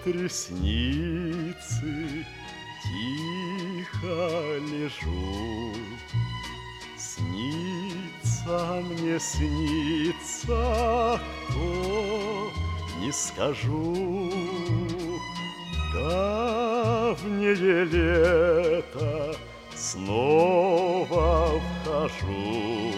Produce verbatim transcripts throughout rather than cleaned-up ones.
минут ресницы, тихо лежу. Снится мне, снится, кто, не скажу. Давнее лето, снова вхожу.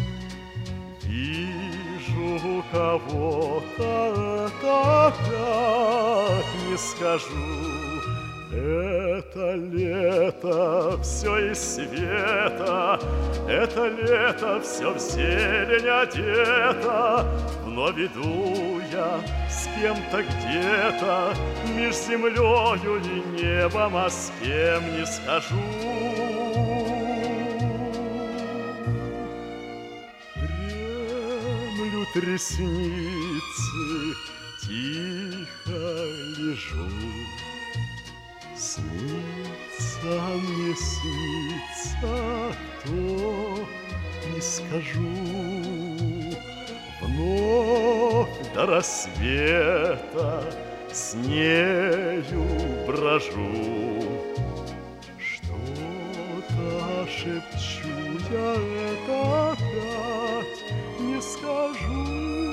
Вижу кого-то, опять не скажу. Это лето все из света, это лето все в зелень одето. Вновь иду я с кем-то где-то, меж землею и небом, а с кем не скажу. Дремлют ресницы, тихо лежу. Снится мне, снится, кто, не скажу. Вновь до рассвета с нею брожу. Что-то шепчу я, это опять не скажу.